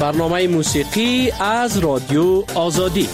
برنامه موسیقی از رادیو آزادی.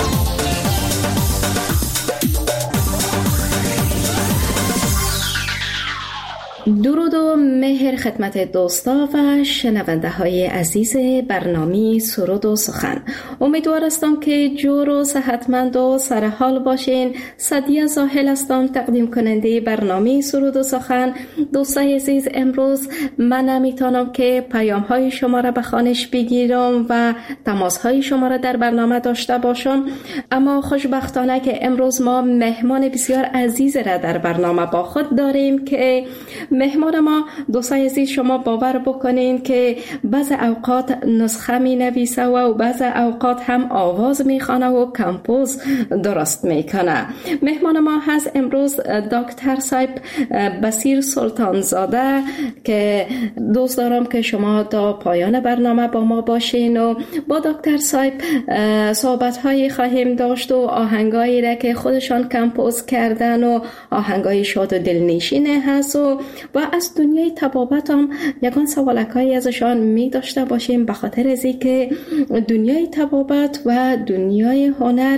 درود و مهر خدمت دوستا و شنونده های عزیز برنامه سرود و سخن. امیدوار هستم که جور و صحتمند و سرحال باشین. سعدیه زاهل هستم، تقدیم کننده برنامه سرود و سخن. دوستای عزیز، امروز من نمیتونم که پیام های شما را به خوانش بگیرم و تماس های شما را در برنامه داشته باشم، اما خوشبختانه که امروز ما مهمان بسیار عزیز را در برنامه با خود داریم که مهمان ما دوستای عزیز شما باور بکنین که بعض اوقات نسخه می نویسه و بعض اوقات هم آواز می خوانه و کمپوز درست می کنه. مهمان ما هست امروز دکتر صاحب بصیر سلطانزاده که دوست دارم که شما تا پایان برنامه با ما باشین و با دکتر صاحب صحبت هایی خواهیم داشت و آهنگایی را که خودشان کمپوز کردن و آهنگای شاد و دلنشینه هست و از دنیای طبابت هم یکان سوالکایی ازشان می داشته باشیم، به خاطر از اینکه دنیای طبابت و دنیای هنر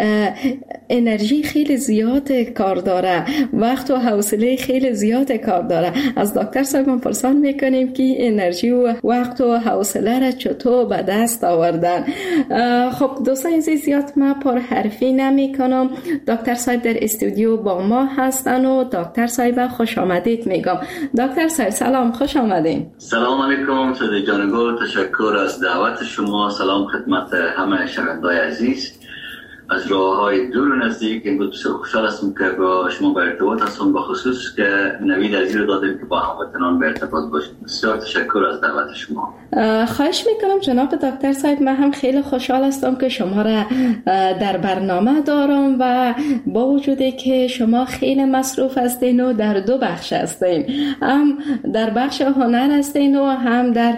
انرژی خیلی زیاد کار داره، وقت و حوصله خیلی زیاد کار داره. از دکتر صاحب من پرسان میکنیم که انرژی و وقت و حوصله را چطور به دست آوردن. خب دوستان عزیز، زیاد من پر حرفی نمی کنم. دکتر صاحب در استودیو با ما هستن و دکتر صاحب خوش آمدید میگم. دکتر صاحب سلام، خوش آمدین. سلام علیکم سید جانگل، تشکر از دعوت شما. سلام خدمت همه شنوندگان عزیز از راه‌های دور و نزدیک. امروز بسیار خوشحال هستم که با شما به ارتباط هستم، به خصوص که نوید عزیز رو دادیم که با هموطنان به ارتباط باشیم. بسیار تشکر از دعوت شما. خواهش میکنم جناب دکتر صاحب، من هم خیلی خوشحال هستم که شما را در برنامه دارم و با وجودی که شما خیلی مصروف هستین و در دو بخش هستین، هم در بخش هنر هستین و هم در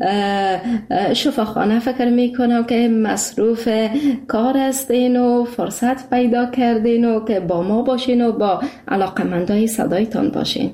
شفاخانه. فکر میکنم که مصروف کار هستین و فرصت پیدا کردین و که با ما باشین و با علاقمندای صدایتان باشین.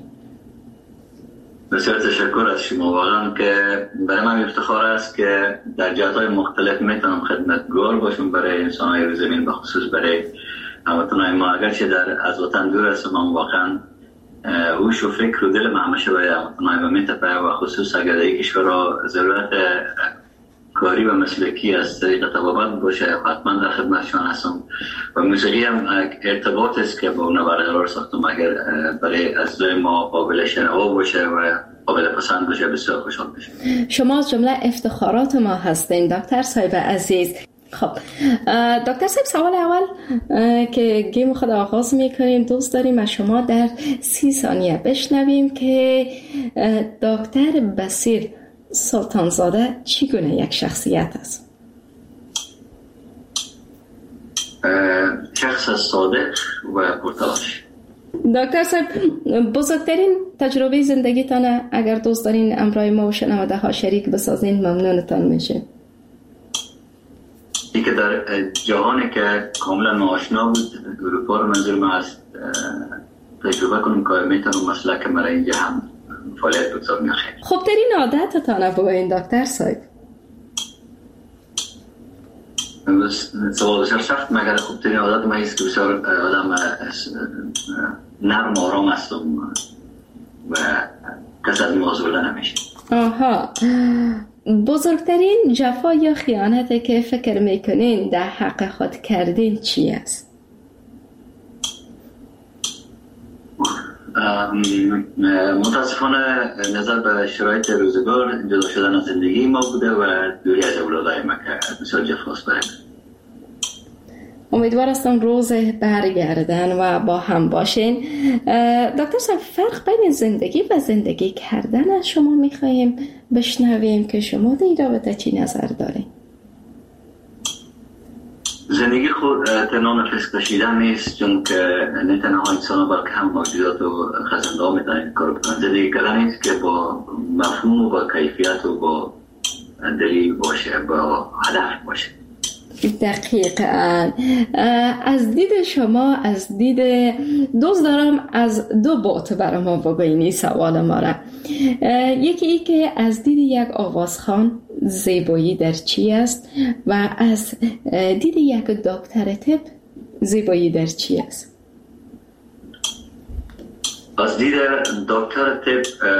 بسیار تشکر از شما. واقعا که برای من افتخار است که در جهات‌های مختلف میتونم خدمتگار باشم برای انسان‌های روی زمین، به خصوص برای هموطنان ما. اگرچه از وطن دور هستم، اما واقعا هوش و فکر و دل من همیشه برای هموطنان ما میتپه و خصوص اگر در کشور ضرورت کاری و مسلکی از طریق طبابت باشه، حتما در خدمتشان هستم. و موسیقی هم ارتباط است که با اون برقرار ساختم. اگر برای اعضای ما قابل شنوا باشه و قابل پسند باشه، بسیار خوشحال میشم. شما از جمله افتخارات ما هستین دکتر صاحب عزیز. خب دکتر صاحب، سوال اول که گیم خود آغاز میکنیم، دوست داریم از شما در 30 ثانیه بشنویم که دکتر بصیر سلطانزاده چگونه یک شخصیت است؟ شخص صادق و پرتلاش. دکتر صاحب، بزرگترین تجربه زندگیتان اگر دوست دارین امرای ما و شنونده ها شریک بسازین ممنونتان میشه. این که در جهانی که کاملا ناآشنا بود، اروپا رو منظور من است، تجربه کنم که میتونم مسلک مرا اینجا هم فعالیت بگذار میخواه. خب ترین عادتتان بگوین دکتر صاحب. سوال بسیار سخت، مگر خوب ترین عادت من است که بسیار آدم نرم آرام هستم و کس از موضوع نمیشه. آها، بزرگترین جفا یا خیانتی که فکر میکنین در حق خود کردین چی است؟ متاسفانه نظر به شرایط روزگار جدا شدن از زندگی ما بوده و دوری از اولادای ما که بسیار جفاست برای من. امیدوار هستم روز برگردن و با هم باشین. دکتر صاحب، فرق بین زندگی و زندگی کردن از شما میخواییم بشنویم که شما در این رابطه چی نظر دارین؟ زندگی خود تنها نفس کشیدن نیست، چون که نه تنها انسان بلکه هم موجودات و خزنده ها میتونن کار بکنن. زندگی کردن نیست که با مفهوم و با کیفیت و با دلیل باشه، با هدف باشه. دقیقاً. از دید شما، از دید دوست دارم از دو بعد برای ما بگوینی سوال ما را. یکی ای که از دید یک آوازخوان زیبایی در چی است و از دید یک دکتر طب زیبایی در چی است؟ از دید دکتر طب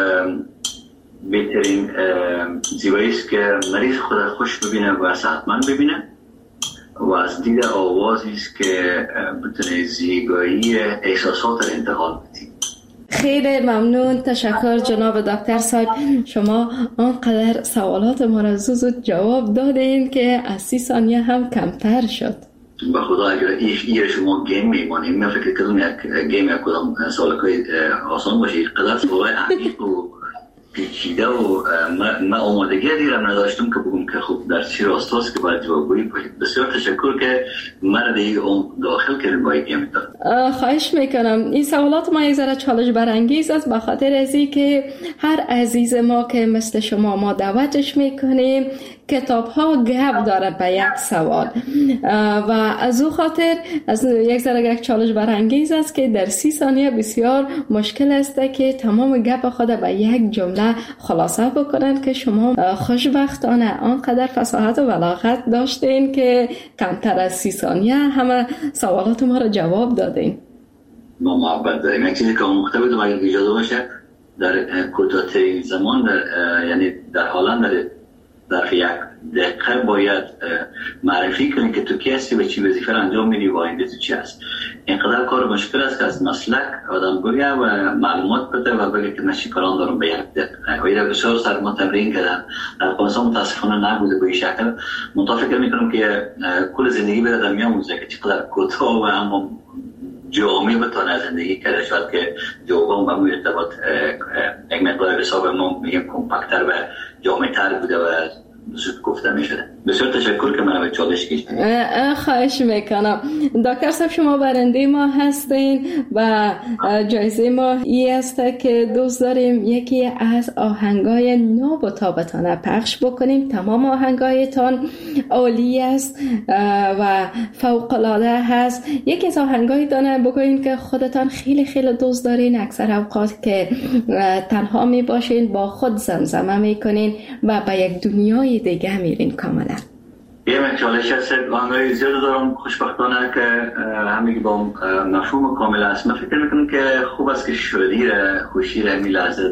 بهترین زیبایی است که مریض خود خوش ببینه و صحتمند ببینه و از دید آوازی است که بتونه زیبایی احساسات را انتقال بده. خیلی ممنون، تشکر جناب دکتر صاحب. شما آنقدر سوالات ما را زود جواب دادین که از 30 ثانیه هم کمتر شد. به خدا اگر این شما گیم میمانیم، من فکر کردم یک گیم یک کدام سوالای آسان باشه، قدر سوالای عمیق و پیچیده و من آمادگی دیرم نداشتم که بگم که خب در چی راستاست که باید جوابگویی کنید. بسیار تشکر که مرد داخل کردیم با این گیم. خواهش میکنم. این سوالات ما یک ذره چالش برانگیز است به خاطر ازی که هر عزیز ما که مثل شما ما دعوتش میکنیم کتاب ها گپ داره به یک سوال و از او خاطر از یک ذره یک چالش برانگیز است که در 30 ثانیه بسیار مشکل است که تمام گپ خود به یک جمله خلاصه بکنن که شما خوشبختانه آنقدر فصاحت و بلاغت داشتین که کمتر از 30 ثانیه همه سوالات ما را جواب دادین. ما محبت داریم. یک چیزی که مختلف دو اگر اجازه باشه در کوتاه‌ترین زمان یعنی در حالا در یک دقیقه باید معرفی کنی که تو کی هستی و چی وظیفه انجام میدی و آینده تو چی هست. اینقدر کار مشکل است که از مسلک آدم بگه و معلومات بده و بگه که من چی کاران دارم به یک دقیقه. و این بسیار سر ما تمرین کردم. در افغانستان متاسفانه نبوده به این شکل. من فکر میکنم که کل زندگی به آدم میآموزه که چقدر کوتاه و اما جامعه بتونه زندگی کرده، شاید که جوابم با ارتباط یک مقدار حساب ما میگم کمپکتر و جامعه تر بوده و زود گفته میشده. بسیار تشکر که من به چالش کشیدید. خواهش میکنم. دکتر صاحب شما برنده ما هستین و جایزه ما این است که دوست داریم یکی از آهنگای نو و تابتانه پخش بکنیم. تمام آهنگایتان عالی است و فوق العاده هست. یکی از آهنگای دانه بگوین که خودتان خیلی خیلی دوست دارین، اکثر اوقات که تنها می باشین با خود زمزمه میکنین و به یک دنیای دیگه میرین کاملا. یه چالش هست، آهنگای زیاد دارم خوشبختانه که همگی با مفهوم کامل است. من فکر میکنم که خوب است که شادی خوشی را می لحظه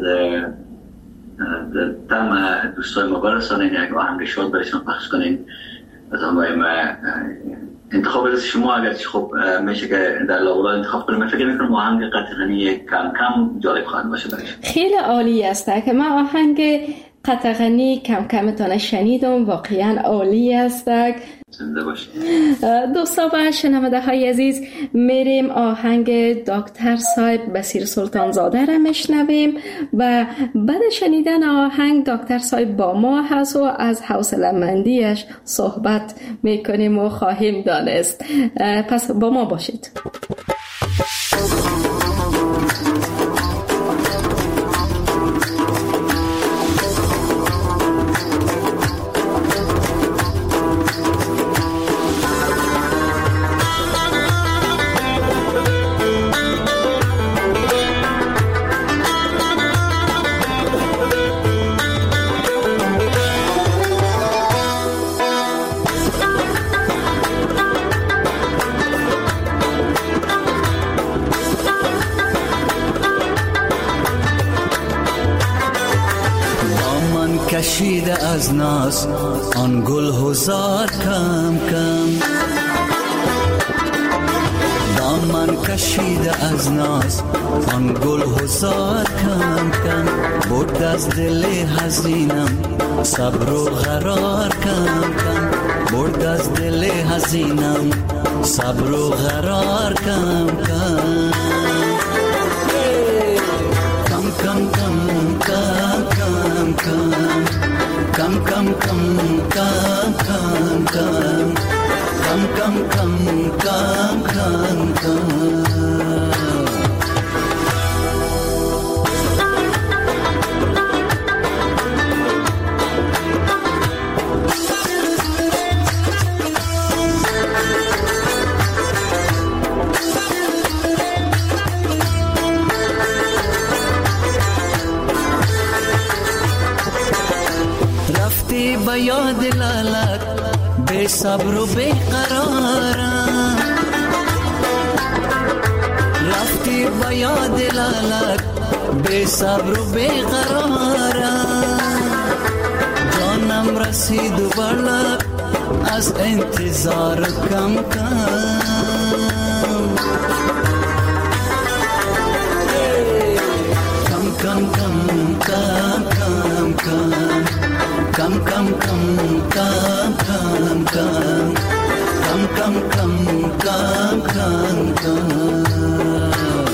در تم دوستای ما برسانین، یک آهنگ شاد برشان پخش کنین. از آنگاه ما انتخاب از شما اگر خب میشه که در لاولا انتخاب کنیم. من فکر میکنم آهنگ قطغنی کم کم جالب خواهد باشه برش. خیلی عالی است که من آهنگ قطغنی کم کمتان شنیدم، واقعا عالی است. زنده باشید دوستان و شنونده های عزیز، میریم آهنگ دکتر صاحب بصیر سلطانزاده را میشنویم و بعد شنیدن آهنگ دکتر صاحب با ما هست و از حوصله مندیش صحبت میکنیم و خواهیم دانست. پس با ما باشید. کشیده از ناز آن گل هزار کم کم، دامن کشیده از ناز آن گل هزار کم کم، برد از دل حزینم صبر و قرار کم کم، برد از دل حزینم صبر و قرار کم کم، کم کم کم کم کم کم Come, come, come, come, come, come, come, come, come, come, come. به یاد لالت بے صبر و بے قرارم، رفتی به یاد لالت بے صبر و بے قرارم، جانم رسید و برلب از انتظار کم کم. Come, come, come, come, come, come, come, come, come, come, come, come, come, come, come, come.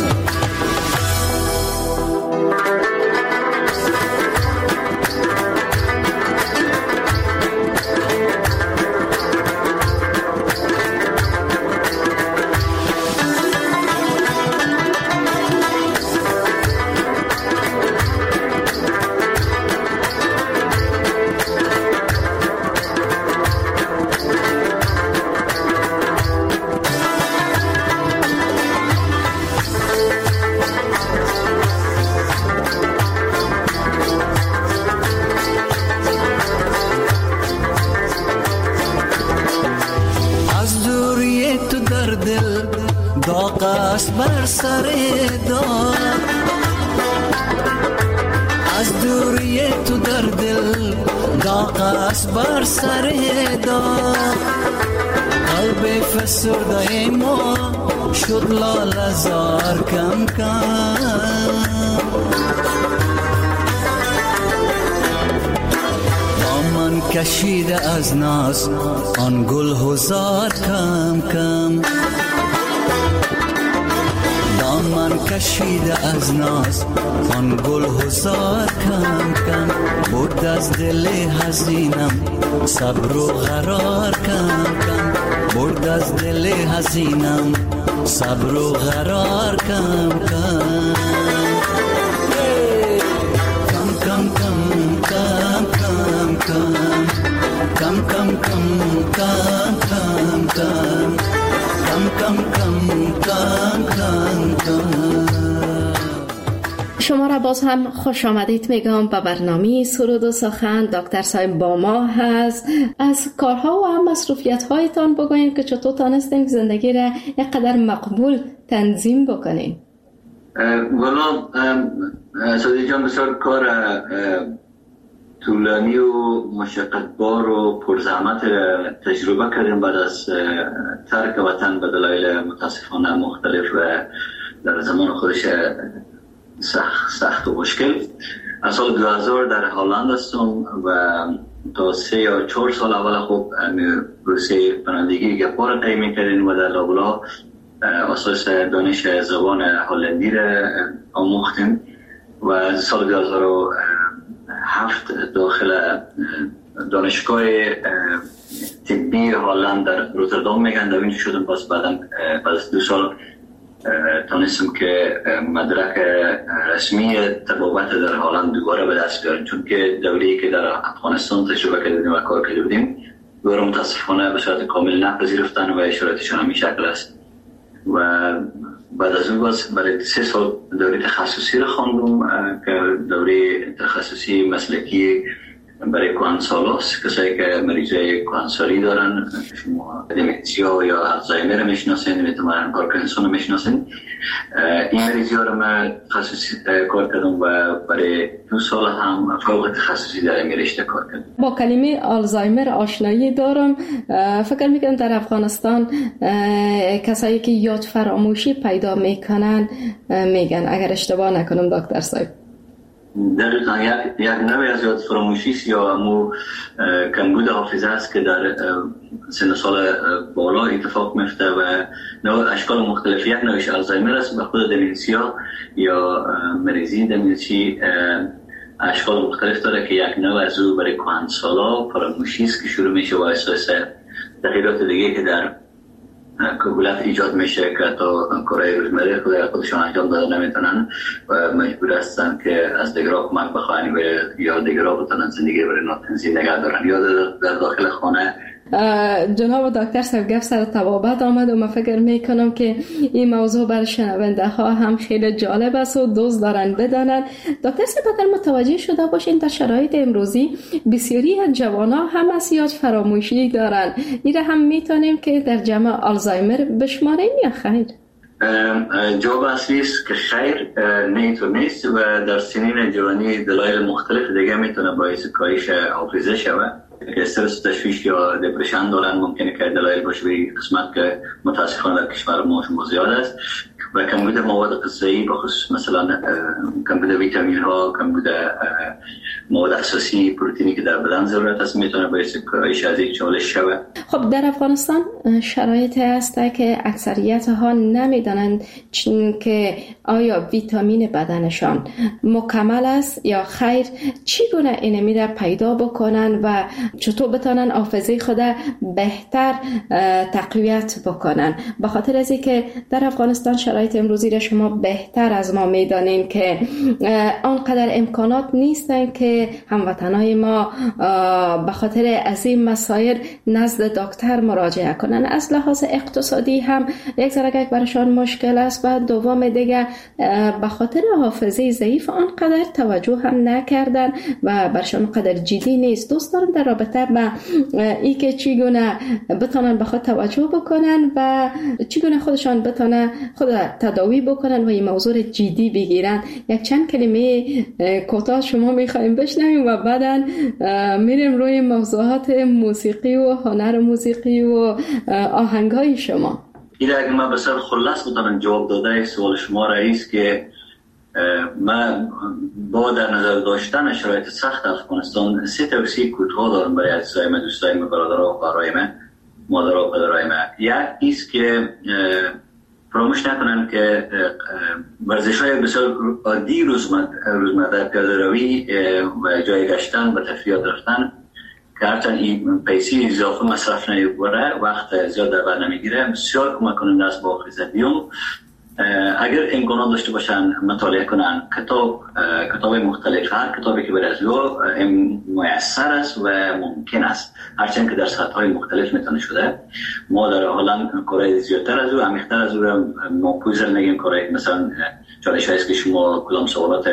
داغ است بر سر داغ، از دوری تو در دل داغ است بر سر داغ، قلب فسرده ما شد لاله زار کم کم. دامن کشیده از ناز آن گل هزار کم کم، دامن کشیده از ناز آن گل هزار کم کم، برد از دل حزینم صبر و قرار کم کم، برد از دل حزینم صبر و قرار کم کم. کم کم کم کم کم کم کم کم کم کم کم کم کم کم کم کم. شما را باز هم خوش آمدید میگم به برنامه سرود و سخن. دکتر صاحب با ما هست. از کارها و هم مصروفیت هایتان بگوین که چطور تانستین زندگی را یک قدر مقبول تنظیم بکنین. والا سادی جان بسیار کار طولانی و مشقتبار و پرزحمت تجربه کردیم بعد از ترک وطن به دلایل متاسفانه مختلف و در زمان خودش سخت و مشکل. از سال 2000 در هلند هستم و تا 3 یا 4 سال اول خوب پروسه پناهندگی گپا را طی می‌کردیم و در لابلا اساس دانش زبان هلندی را آموختیم و از سال 2007 داخل دانشگاه طبی هلند در روتردام میگن در اینجا شدم. پس بعد از 2 سال تانستم که مدرک رسمی طبابت در هلند دوباره به دست بیارم، چون که دوره‌ای که در افغانستان تجربه کردیم و کار کرده بودیم دوباره متاسفانه به صورت کامل نپذیرفتن و اشاراتشان همین شکل است. و بعد از اون باز برای 3 سال دوره تخصصی را خواندم که دوره تخصصی مسلکی برای کهنسالاست، کسایی که مریضای کهنسالی دارن، شما دمنسیا یا الزایمر میشناسین، احتمالاً پارکینسون رو میشناسین. این مریضا رو من تخصصی کار کردم و برای 2 سال هم فوق تخصصی در این رشته کار کردم. با کلمه آلزایمر آشنایی دارم. فکر میکنم در افغانستان کسایی که یاد فراموشی پیدا میکنن میگن، اگر اشتباه نکنم دکتر صاحب. دقیقا یک نوعی از یاد فراموشی است یا امو کمبود حافظه است که در سن سال بالا اتفاق میفته و نوع اشکال مختلف. یک نوعش آلزایمر است و خود دمنسیا یا مریضی دمنسی اشکال مختلف داره که یک نوع از او برای کهنسالا فراموشی است که شروع میشه و اساس تغییرات دیگه که در کهولت ایجاد میشه که تا کارهای روزمره خودشان انجام داده نمیتونن و مجبور هستن که از دیگرها کمک بخواهن یا دیگرها بتونن زندگی برای تنظیم نگه دارن یا در داخل خانه جناب دکتر صاحب گپ سر طبابت آمد و من فکر میکنم که این موضوع برای شنونده ها هم خیلی جالب است و دوست دارن بدانند. دکتر صاحب اگر متوجه شده باشین در شرایط امروزی بسیاری از جوانان هم اسیاج فراموشی دارن، این را هم میتونیم که در جمع آلزایمر بشماریم یا خیر؟ جواب اصلی است که خیر، نه اینطور نیست و در سنین جوانی دلایل مختلف دیگه میتونه باعث کاهش حافظه شود که استرس، تشویش یا دپرشن دارن. ممکنه که دلایل باشه به قسمت که متاسفانه در کشور ما شما زیاد است و کمبود مواد غذایی بخصوص مثلا کمبود ویتامین ها، کمبود مواد اساسی پروتئینی که در بدن ضرورت است میتونه باعث کاهش از این چالش شود. خب در افغانستان شرایطی هست که اکثریت ها نمیدانند که آیا ویتامین بدنشان مکمل است یا خیر، چگونه این میره پیدا بکنن و چطور بتونن حافظه خود بهتر تقویت بکنن. به خاطر از اینکه در افغانستان شرایط امروزی را شما بهتر از ما میدانین که آنقدر امکانات نیستن که هموطنای ما به خاطر از این مسائل نزد دکتر مراجعه کنن. از لحاظ اقتصادی هم یک ذره برشان مشکل است و دوم دیگه به خاطر حافظه ضعیف آنقدر توجه هم نکردن و برشان قدر جدی نیست. دوست دارم در رابطه با این که چگونه بتونن به خود توجه بکنن و چگونه خودشان بتونن خود تداوی بکنن و این موضوع جدی بگیرن. یک چند کلمه کوتاه شما میخوایم بشنویم و بعداً میریم روی موضوعات موسیقی و هنر موسیقی و آهنگای شما. این اگر من بسیار خلاص بتونم جواب داده سوال شما رئیس که من با در نظر داشتن شرایط سخت افغانستان 3 توصیه کوتاه دارم برای عزیزای من، دوستای من، برادرها و خواهرای من، مادرها و پدرای من. یک ایست که فراموش نکنن که ورزش‌های بسیار عادی روزمره، پیاده روی و جای گشتن و تفریحات رفتن که هرچند این پیسی اضافه مصرف نمی‌بره، وقت زیاد در بر نمیگیره، بسیار کمک کننده است با حافظه. اگر امکانات داشته باشن مطالعه کنن کتاب مختلف، هر کتابی که برای از او میسر است و ممکن است، هرچند که در سطح‌های مختلف میتونه شده. ما در حالا کارهای زیادتر از او، عمیق‌تر از او را ما پوزر نگیم. کارهای مثلا چالش هست که شما کدام سوالات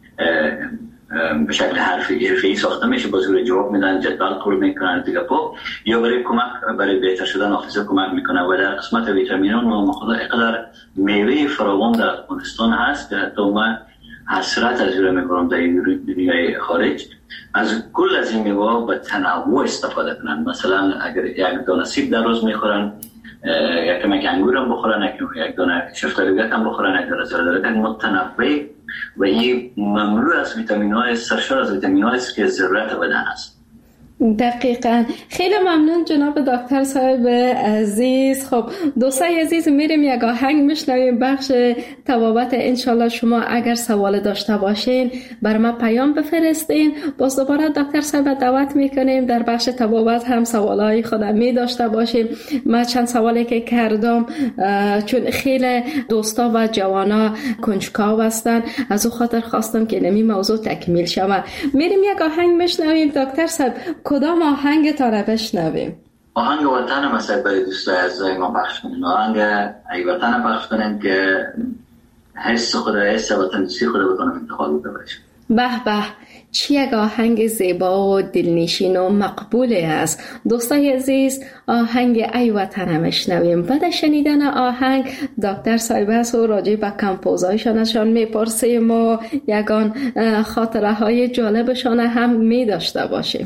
به شکل حرفی ساخته میشه با زور جواب میدن، جدول پر میکنن دیگه پا، یا برای کمک برای بهتر شدن حافظه کمک میکنه. و در قسمت ویتامین‌ها ما خدا اینقدر میوه فراوان در افغانستان هست که حتی من حسرت از اون میکنم در این دنیای خارج از کل از این میوه به تنوع استفاده کنن. مثلا اگر یک دانه سیب در روز میخورن، یک کمک انگور هم بخورن، یک دانه شفتالوگت هم بخورن، یک دانه زردالو، متنوع و این مملو از ویتامین‌های، سرشار از ویتامین‌هایی است که ضرورت بدن است. دقیقاً. خیلی ممنون جناب دکتر صاحب عزیز. خب دوستای عزیز، میریم یک آهنگ میشنویم بخش طبابت. انشالله شما اگر سوال داشته باشین بر ما پیام بفرستین. باز دوباره دکتر صاحب دعوت میکنیم در بخش طبابت هم سوالای خودم می داشته باشیم. من چند سوالی که کردم چون خیلی دوستا و جوانا کنجکاو هستن، از او خاطر خواستم که نمی موضوع تکمیل شود. میریم یک آهنگ میشنویم. دکتر صاحب کدام آهنگ تا را بشنویم؟ آهنگ وطن مثلا برای دوستای عزیزای ما پخش کنیم. آهنگ ای وطن پخش کنیم که حس خود، حس وطن‌دوستی خود بتونم انتقال بده باشه. به به، چه یک آهنگ زیبا و دلنشین و مقبول است. دوستای عزیز، آهنگ ای وطن میشنویم. بعد شنیدن آهنگ دکتر صاحب و راجع به کمپوزایشانشان میپرسیم و یگان خاطره های جالبشان هم می داشته باشیم.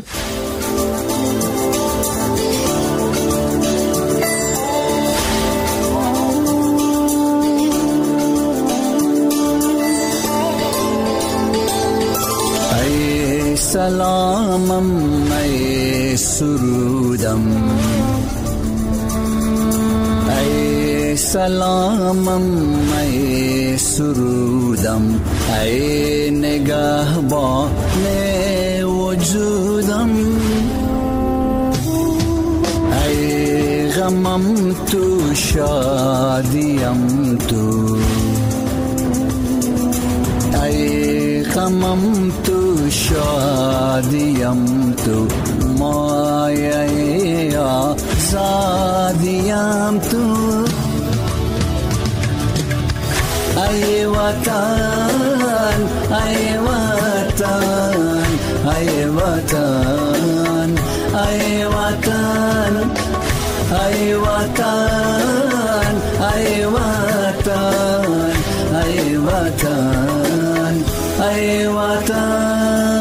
سلامم ای سرودم، ای سلامم ای سرودم، ای نگهبان وجودم، ای غمم تو شادیم تو، ای غمم تو شادیم تو، مایه آزادیم تو. ای وطن ای وطن ای وطن ای وطن ای وطن ای وطن ای وطن ای وطن.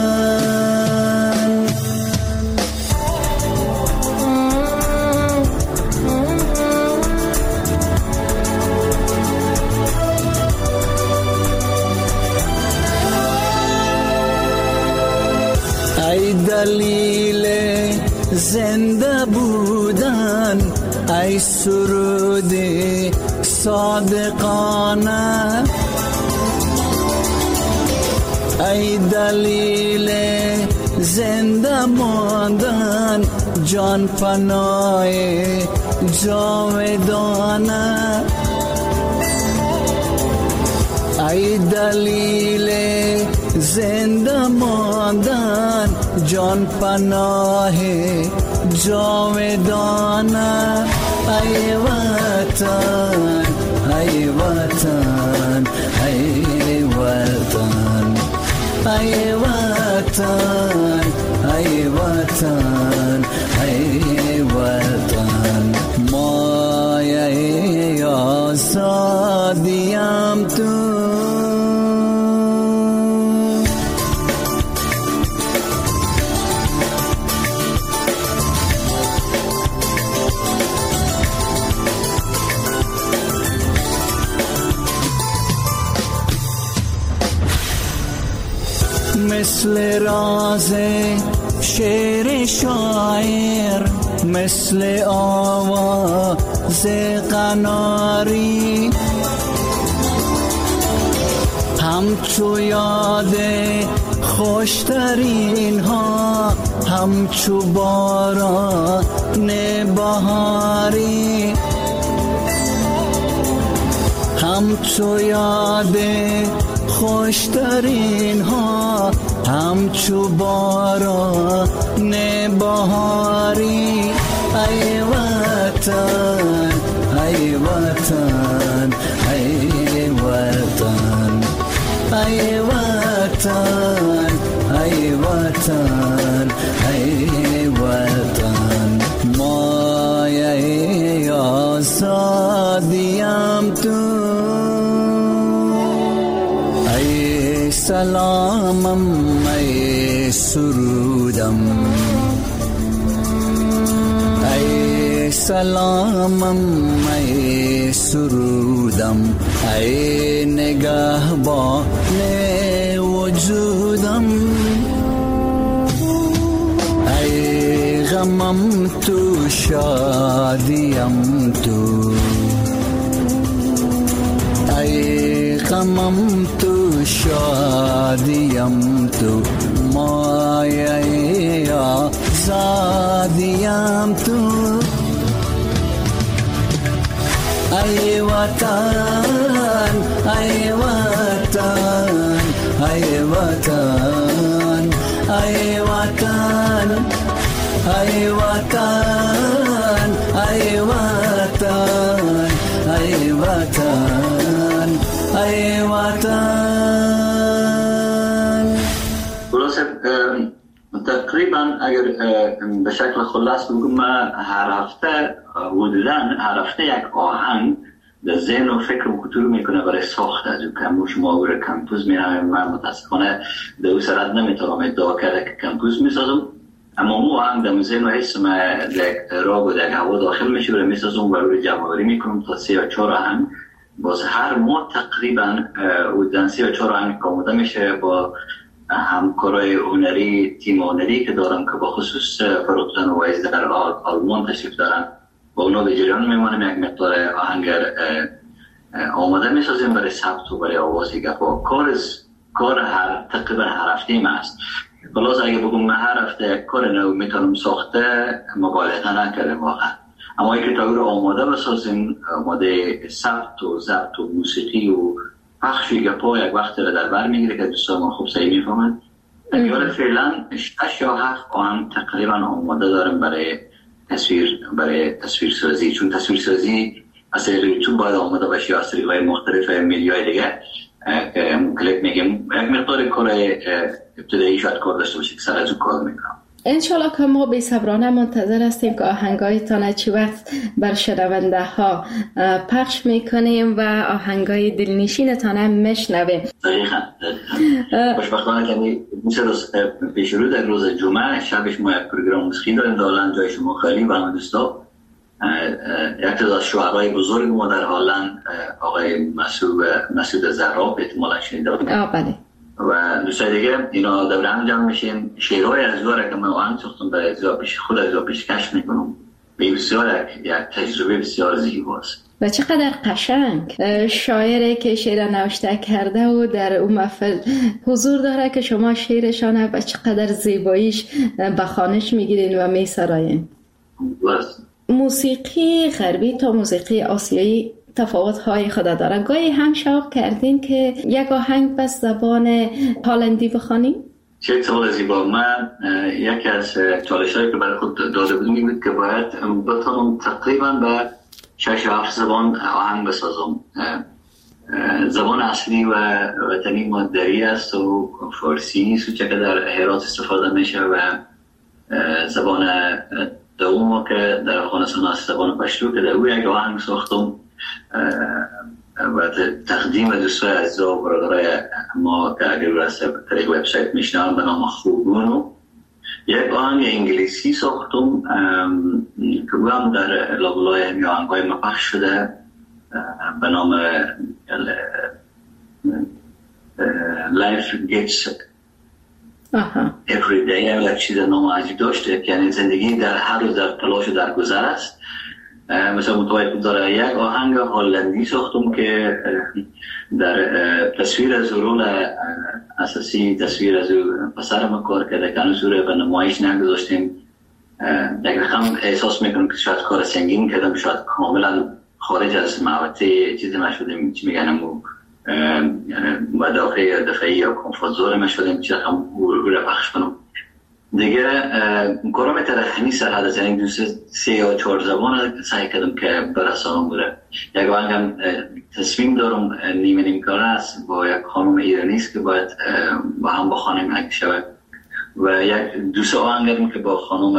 ای دلیل زنده بودن، ای سرود صادقانه، ای دلیل زنده ماندن، جان پناه جاودانه، ای دلیل زنده ماندن، جان پناه جاودانه. ای وطن ای وطن ای وطن ای وطن ای وطن ای وطن. مایه آزادیم تو. مثل راز شعر شاعر، مثل آواز قناری، همچو یاد خوشترین ها، همچو باران بهاری، همچو یاد خوشترین ها، همچو باران بهاری. ای وطن ای وطن ای وطن ای وطن ای وطن ای وطن. مایه آزادیم تو. ای سلامم ای سرودم، ای سلامم ای سرودم، ای نگهبان وجودم، ای غمم تو شادیم تو، ای غمم تو شادیم تو. مایه آزادیم تو. ای وطن ای وطن ای وطن ای وطن ای وطن ای وطن ای وطن ای وطن. تقریبا اگر به شکل خلاص بگم، من هر هفته یک آهنگ در ذهن و فکر و کتور میکنه برای ساخت از کمپوز. ما برای کمپوز میرم، من متاسفانه در او سرعت نمیتونم ادعا کرده که کمپوز میسازم، اما مو آهنگ در ذهن و حس من یک راگ و یک هوا داخل میشه برای میسازم و روی جمع‌آوری میکنم تا 3 یا 4 آهنگ. باز هر ماه تقریبا او در 3 یا 4 آهنگ آماده میشه با همکارای هنری، تیم هنری که دارم که با خصوص فروختن و ویز در آلمان تشریف دارن، با اونا به جریان میمانیم. یک مقدار آهنگر آماده میسازیم برای ثبت و برای آوازی گپا. کار تقریبا هر هفته ما است. خلاص اگه بگم من هر هفته یک کار نو میتونم ساخته، مبالغه نکردم واقعا. اما اگه تا رو آماده بسازیم، آماده ثبت و ضبط و موسیقی و پخش گپا یک وقت را در بر میگیره که دوستان ما خوب صحیح میفهمند اگر فعلا 6 یا 7 آهنگ تقریبا آماده دارم برای تصویرسازی، چون تصویرسازی از طریق یوتیوب باید آماده باشه یا از طریق‌های مختلف میدیای دیگه که کلیپ میگم یک مقدار کار ابتدایی شاید کار داشته باشه که سر از اون کار میکنم. انشالله که ما بی‌صبرانه منتظر هستیم که آهنگایتان چی وقت بر شنونده ها پخش میکنیم و آهنگای دلنشینتان هم میشنویم. دقیقاً. خوشبختانه که پیش رو در روز جمعه شبش ما یک پروگرام موسیقی داریم در هلند جای شما خالی و همه دوستا. یک از شاعرای بزرگ ما در هلند آقای مسعود زهراب احتمالاً شنیده باشید. بله. و دوستای دیگه اینا دور هم جمع میشیم، شعرهای از داره که من آهنگ ساختم برای خود از پیشکش میکنم. بسیار یک تجربه بسیار زیباست و چقدر قشنگ. شاعری که شعر نوشته کرده و در اون محفل حضور داره که شما شعرشانه و چقدر زیباییش به خوانش میگیرین و میسراین. موسیقی غربی تا موسیقی آسیایی تفاوت‌های خود داره. گاهی هم شوق کردین که یک آهنگ به زبان هلندی بخوانیم؟ چه سوال زیبا. من یکی از چالش‌هایی که برای خود داده بودم این بود که باید بتونم تقریباً به 6-7 زبان آهنگ بسازم. زبان اصلی و وطنی ما دری است و فارسی نیست و چه که در هرات استفاده میشه و زبان دوم که در افغانستان است زبان پشتو که در او یک آهنگ ساختم و تقدیم دوستای عزیز و برادرای ما که اگر از طریق وبسایت میشنوند به نام خوبونو یک آهنگ انگلیسی ساختم که او هم در لابلای همی آهنگای ما پخش شده به نام Life Gets Every Day. یک چیز نام عجیب داشته که یعنی زندگی در هر روز در تلاش و در گذر است. مثلا متوجه داره یک آهنگ هلندی ساختم که در تصویر از رول اساسی تصویر از پسر ما کار کرده که هنوز رو به نمایش نگذاشتیم. یک رقم احساس میکنم که شاید کار سنگین کردم، شاید کاملا خارج از محوطه چیزی ما شدیم، چی میگن مدافع دفعی یا کمفورت ما شدیم، چی رقم رو پخش کنم دیگه. کارم ترخمی سرحد از یعنی دوست 3 یا 4 زبان سعی کردم که برسانم بوده. یک آهنگم تصمیم دارم نیمه کار است با یک خانم ایرانیست که باید با هم بخوانیم اگه شود و یک دوست آهنگم که با خانم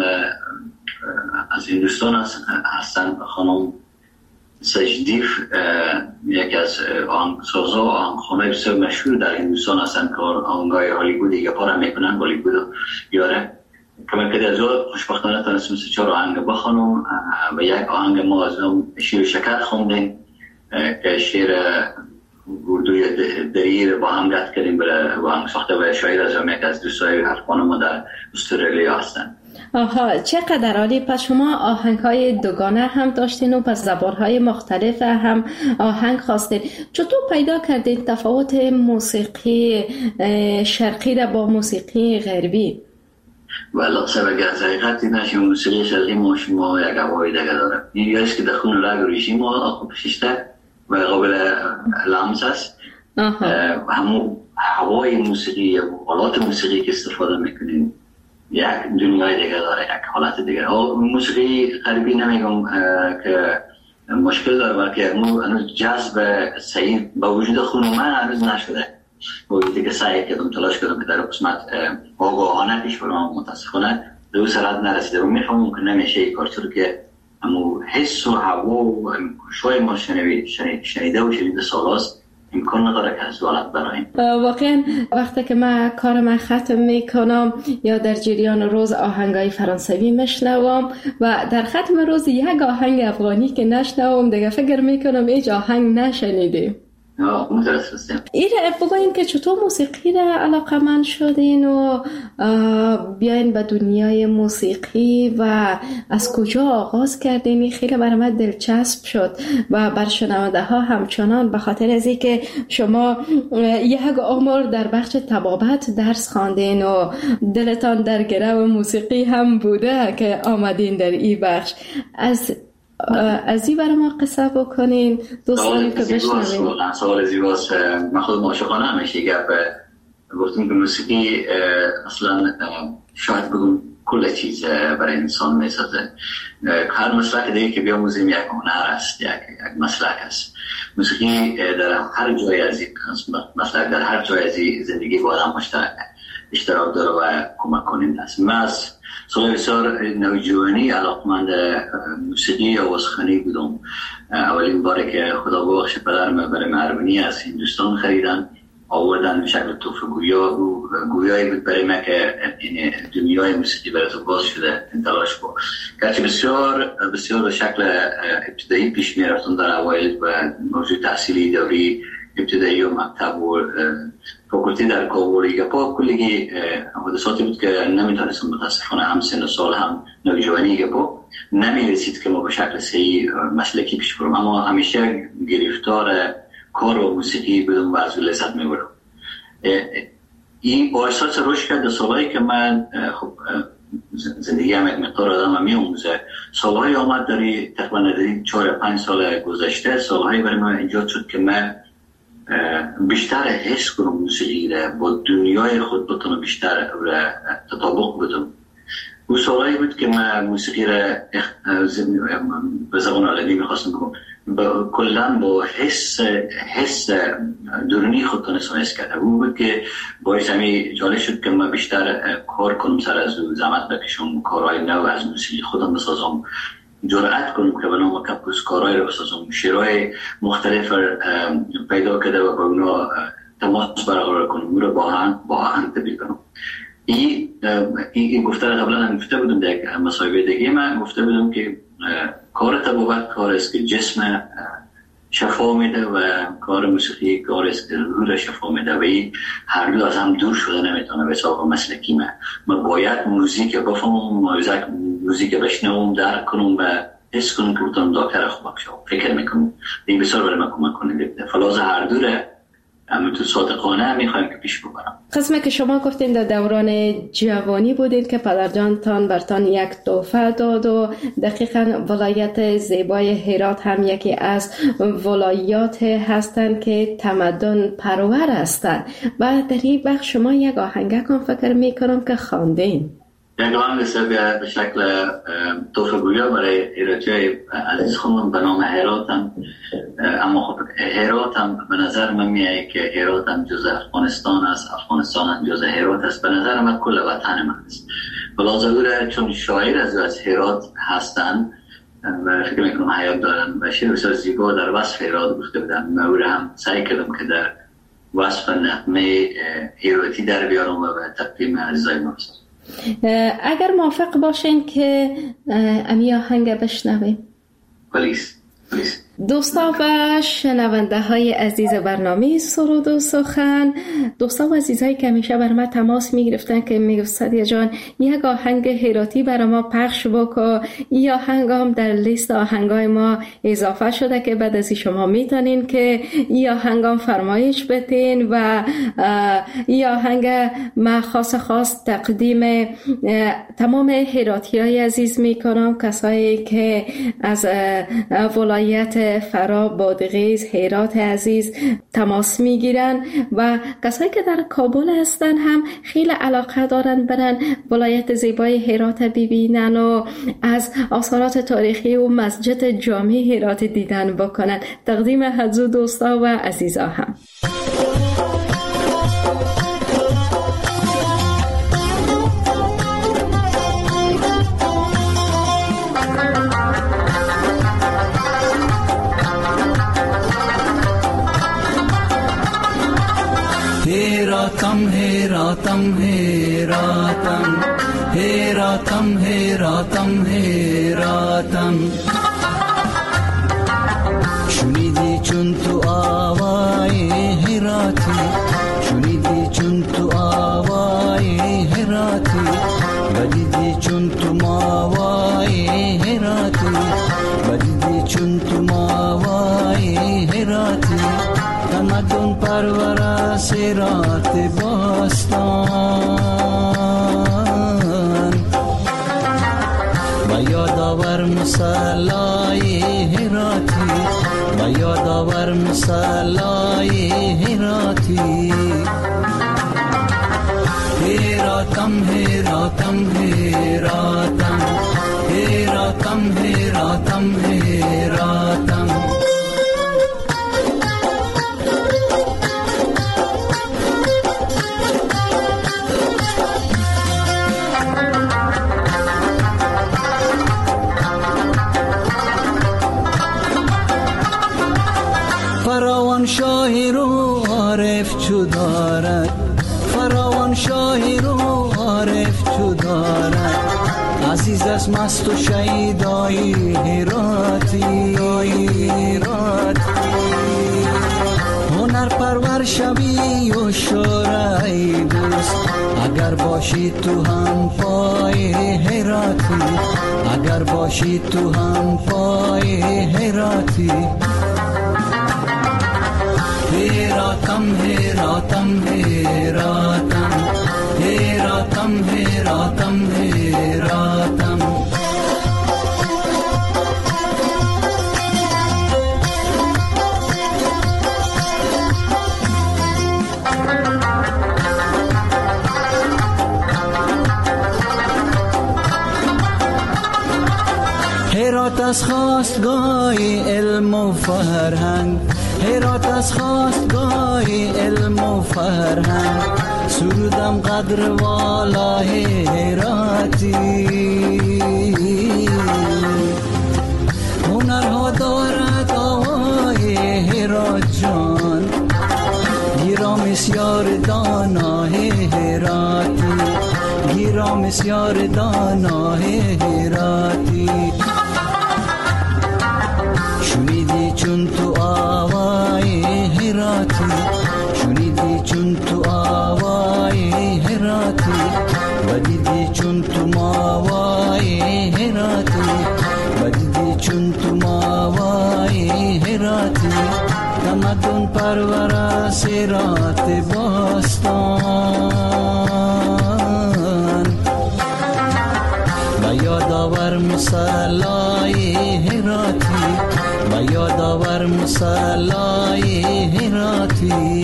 از هندوستان هستن، خانم سجدیف، یکی از آهنگسازا و آهنگخوانای بسیار مشهور در هندوستان هستن که آهنگای هالیوود دیگه پارا میکنن، هالیوود یاره که من که از خوشبختانه تونستم 3-4 آهنگ بخوانم و یک آهنگ ما از اون شیر شکر خوندیم که شیر اردوی دری با هم گفت کردیم با هم ساخته و شاعر از هم یک از دوستای حرفان ما در استرالیا هستن. آها، چقدر عالی. پس شما آهنگ‌های دوگانه هم داشتین و پس زبان‌های مختلف هم آهنگ خواستین. چطور پیدا کردین تفاوت موسیقی شرقی را با موسیقی غربی؟ والا سبب از حقیقت این است که موسیقی شرقی ما شما یک هوای دیگه داره. این یاست که در خون رگ ریشی ما آخو پشیشته و قابل لمس است. همون هوای موسیقی یا حالات موسیقی که استفاده میکنیم یک دنیای دیگه داره، یک حالت دیگه. موسیقی غربی نمیگم که مشکل داره، بلکه هنوز جذب صحیح با وجود خون من هنوز نشده. وقتی که سعی کردم تلاش کردم که در قسمت آگاهانه پیش برم، متاسفانه به اون سرعت نرسیده و میفهمم که نمیشه این کار، چون که همون حس و هوا و شوی ما شنیده و شنیده سالاست امکان نداره که از دولت برایم. واقعا وقتی که من کارم ختم میکنم یا در جریان روز آهنگای فرانسوی میشنوم و در ختم روز یک آهنگ افغانی که نشنوم دیگه فکر میکنم هیچ آهنگ نشنیدیم. این بگوین که چطور موسیقی را علاقه‌مند شدین و بیاین به دنیای موسیقی و از کجا آغاز کردین؟ خیلی برای من دلچسب شد و بر شنونده ها همچنان، به خاطر از اینکه شما یک عمر در بخش طبابت درس خواندین و دلتان در گرو موسیقی هم بوده که آمدین در این بخش. از این برای ما قصه بکنین دوستانی که بشنوین. سوال زیباست. من خود عاشقانه همیشه گپ گفتیم که موسیقی اصلا شاید بگم کل چیز برای انسان میسازه. هر مسلک دیگه که بیاموزیم یک هنر است، یک مسلک است. موسیقی در هر جای از مسلک در هر جای از زندگی با آدم اشتراک داره و کمک کننده است. من از سال بسیار نوجوانی علاقمند موسیقی آوازخوانی بودم. اولین باره که خدا ببخشه پدرم برای مهربانی از هندوستان خریدن آوردن به شکل تحفه گویایی بود برای من که این دنیای موسیقی برای تو باز شده تلاش بود. گرچه بسیار بسیار به شکل ابتدایی پیش می رفتن در اوایل و موضوع تحصیلی دوری ابتدایی و مکتب و فاکولتی در کابل گپا کلی حادثاتی بود که نمیتونستم متاسفانه هم سن و سال هم نوجوانی گپا نمیرسید که ما به شکل صحیح مسلکی پیش برم، اما همیشه گرفتار کار و موسیقی بدون و از لذت میبرم. این با احساس رشد کرد. سالهایی که من خب زندگی هم یک مقدار آدم میاموزه، سالهایی آمد داری تقریبا 4-5 سال گذشته، سالهایی برای من ایجاد شد که من بیشتر حس کنم موسیقی را با دنیای خود بتونم بیشتر تطابق بدم. اون سالهایی بود که من موسیقی را به زبان علمی میخواستم بگم کلن با حس درونی خود تونستم حس کرده. اون بود که باعث همی جالب شد که من بیشتر کار کنم، سر از زحمت بکشم، کارهای نو از موسیقی خودم بسازم، جرأت کنم که به نام کپوس کارهای رو بسازم، شعرهای مختلف پیدا کرده و با اونا تماس برقرار کنم، اون رو با آهنگ تبدیل کنم. این گفته رو قبلا هم گفته بودم در مصاحبه دیگه من گفته بودم که کار طبابت کار است که جسم شفا میده و کار موسیقی کار است که روح را شفا میده و این هر دو از هم دور شده نمیتونه. به حساب مسلکی من باید موزیک بفهمم، موزیک بشنوم، درک کنم و حس کنم که بتونم دکتر خوب بشم. فکر میکنم این بسیار برای من کمک کننده. فلاز هر دوره همینطور صادقانه میخوایم که پیش ببرم. قسمه که شما گفتین در دوران جوانی بودین که پدرجانتان برتان یک تحفه داد و دقیقاً ولایت زیبای هرات هم یکی از ولایات هستند که تمدن پرور هستند و در این بخش شما یک آهنگکم فکر میکنم که خواندین. یک آهنگ به شکل تحفه گویا برای هراتی عزیز خانم به نام هرات هم. اما خب هرات هم به نظر من میاد که هرات هم جز افغانستان است، افغانستان هم جز هرات است. به نظر من کل وطن من است. بلازوره چون شاعر از هرات هستن و فکر میکنم حیات دارن و شعر بسیار زیبا در وصف هرات گفته بودن. من او هم سعی کردم که در وصف نغمه هراتی در بیارم و به تقدیم عزیزای ما رسانم. اگر موافق باشین که امی آهنگ بشنویم. پلیس. دوستا و شنونده های عزیز برنامه سرود و سخن، دوستا و عزیزایی که همیشه بر ما تماس می گرفتن که می گفت سعدیه جان یک آهنگ هراتی برای ما پخش بکن. این آهنگ هم در لیست آهنگای ما اضافه شده که بعد از شما میتونین که این آهنگ هم فرمایش بتین و این آهنگ ما خاص تقدیم تمام هراتی های عزیز می کنم، کسایی که از ولایت فرا، بادغیس، هرات عزیز تماس میگیرن و کسایی که در کابل هستن هم خیلی علاقه دارن برن ولایت زیبای هرات ببینن و از آثارات تاریخی و مسجد جامع هرات دیدن بکنن. تقدیم حضور دوستا و عزیزا هم. هیراتم هیراتم هیراتم هیراتم هیراتم هیراتم شنیدی چون تو آوای هیراتی، شنیدی چون تو آوای هیراتی، بدیدی چون تو ماوای هیراتی، بدیدی چون تو ماوای هیراتی، تمدن پرور سیرات باستان، با یادآور مصلای هراتی، با یادآور مصلای هراتی. هیراتم هیراتم هیراتم هیراتم هیراتم هیراتم فراوان شاهی رو عارف چو دارد فراوان شاهی رو عارف چو دارد عزیز از مست و شیدای هراتی هنر پرور شوی و شورای دوست اگر باشی تو هم پای هراتی اگر باشی تو هم پای هراتی هیراتم هیراتم هیراتم هیراتم هیراتم هیراتم هرات از خواستگاه علم و فرهنگ هرات از خواستگاه علم و فرهنگ سرودم قدر والای هراتی هنرها دارد آوای هرات جان گیرام بسیار دانای هراتی گیرام بسیار دانای هراتی شنیدی چون تو آوای هراتی شنیدی چون تو آوای هراتی و دیدی چون تو ماوای هراتی و دیدی چون تو ماوای هراتی تمدن پرور از هرات باستان و یادآور مصلای هراتی و یادآور مصلای هراتی